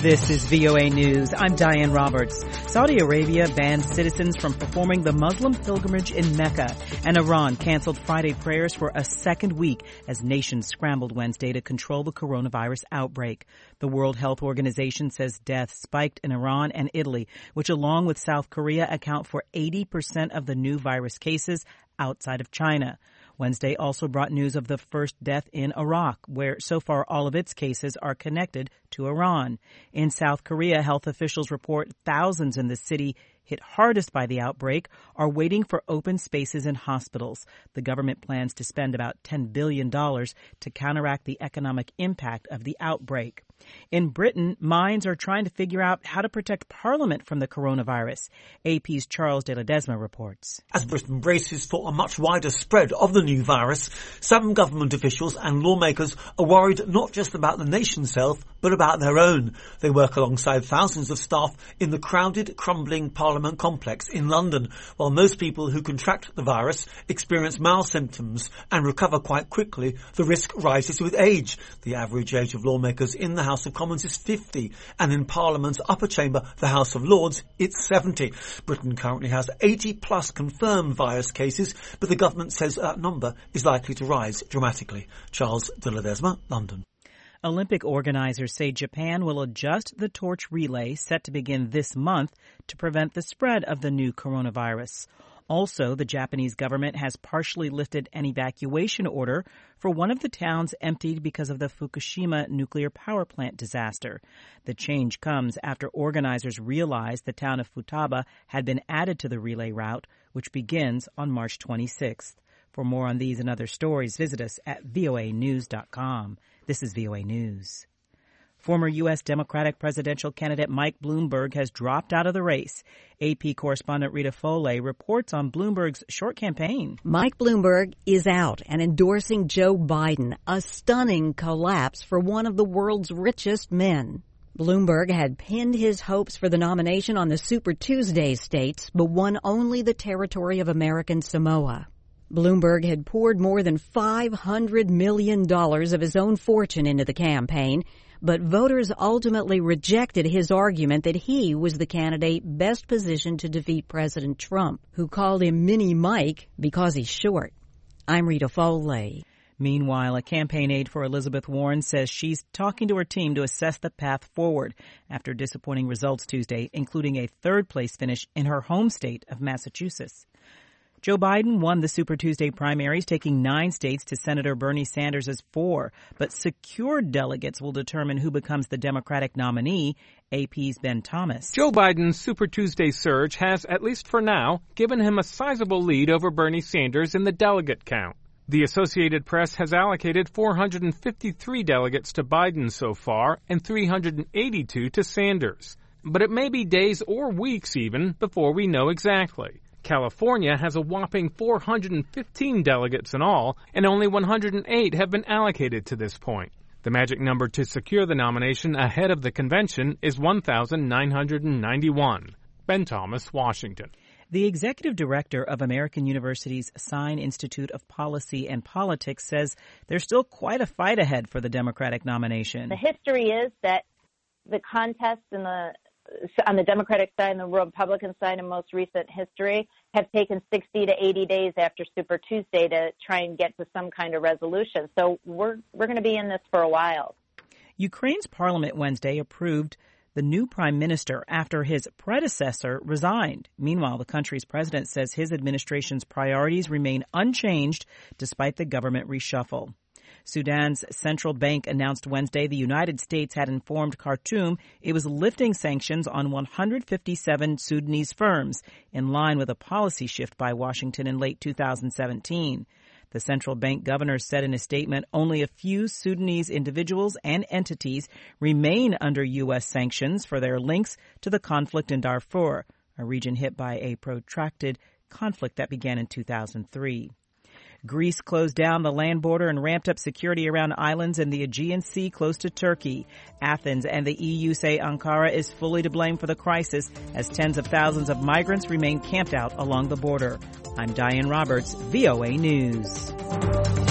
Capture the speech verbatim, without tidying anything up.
This is V O A News. I'm Diane Roberts. Saudi Arabia banned citizens from performing the Muslim pilgrimage in Mecca, and Iran canceled Friday prayers for a second week as nations scrambled Wednesday to control the coronavirus outbreak. The World Health Organization says deaths spiked in Iran and Italy, which along with South Korea account for eighty percent of the new virus cases outside of China. Wednesday also brought news of the first death in Iraq, where so far all of its cases are connected to Iran. In South Korea, health officials report thousands in the city hit hardest by the outbreak are waiting for open spaces in hospitals. The government plans to spend about ten billion dollars to counteract the economic impact of the outbreak. In Britain, minds are trying to figure out how to protect Parliament from the coronavirus. A P's Charles de Ledesma reports. As Britain braces for a much wider spread of the new virus, some government officials and lawmakers are worried not just about the nation's health, but about their own. They work alongside thousands of staff in the crowded, crumbling Parliament complex in London, while most people who contract the virus experience mild symptoms and recover quite quickly. The risk rises with age. The average age of lawmakers in the House of Commons is fifty, and in Parliament's upper chamber, the House of Lords, it's seventy. Britain currently has eighty plus confirmed virus cases, but the government says that number is likely to rise dramatically. Charles de Ledesma, London. Olympic organizers say Japan will adjust the torch relay set to begin this month to prevent the spread of the new coronavirus. Also, the Japanese government has partially lifted an evacuation order for one of the towns emptied because of the Fukushima nuclear power plant disaster. The change comes after organizers realized the town of Futaba had been added to the relay route, which begins on March twenty-sixth. For more on these and other stories, visit us at V O A news dot com. This is V O A News. Former U S Democratic presidential candidate Mike Bloomberg has dropped out of the race. A P correspondent Rita Foley reports on Bloomberg's short campaign. Mike Bloomberg is out and endorsing Joe Biden, a stunning collapse for one of the world's richest men. Bloomberg had pinned his hopes for the nomination on the Super Tuesday states, but won only the territory of American Samoa. Bloomberg had poured more than five hundred million dollars of his own fortune into the campaign, but voters ultimately rejected his argument that he was the candidate best positioned to defeat President Trump, who called him Mini Mike because he's short. I'm Rita Foley. Meanwhile, a campaign aide for Elizabeth Warren says she's talking to her team to assess the path forward after disappointing results Tuesday, including a third-place finish in her home state of Massachusetts. Joe Biden won the Super Tuesday primaries, taking nine states to Senator Bernie Sanders' four. But secured delegates will determine who becomes the Democratic nominee. A P's Ben Thomas. Joe Biden's Super Tuesday surge has, at least for now, given him a sizable lead over Bernie Sanders in the delegate count. The Associated Press has allocated four hundred fifty-three delegates to Biden so far and three hundred eighty-two to Sanders. But it may be days or weeks even before we know exactly. California has a whopping four hundred fifteen delegates in all, and only one hundred eight have been allocated to this point. The magic number to secure the nomination ahead of the convention is one thousand nine hundred ninety-one. Ben Thomas, Washington. The executive director of American University's Sine Institute of Policy and Politics says there's still quite a fight ahead for the Democratic nomination. The history is that the contests in the on the Democratic side and the Republican side in most recent history have taken sixty to eighty days after Super Tuesday to try and get to some kind of resolution. So we're we're going to be in this for a while. Ukraine's parliament Wednesday approved the new prime minister after his predecessor resigned. Meanwhile, the country's president says his administration's priorities remain unchanged despite the government reshuffle. Sudan's central bank announced Wednesday the United States had informed Khartoum it was lifting sanctions on one hundred fifty-seven Sudanese firms, in line with a policy shift by Washington in late two thousand seventeen. The central bank governor said in a statement only a few Sudanese individuals and entities remain under U S sanctions for their links to the conflict in Darfur, a region hit by a protracted conflict that began in two thousand three. Greece closed down the land border and ramped up security around islands in the Aegean Sea close to Turkey. Athens and the E U say Ankara is fully to blame for the crisis as tens of thousands of migrants remain camped out along the border. I'm Diane Roberts, V O A News.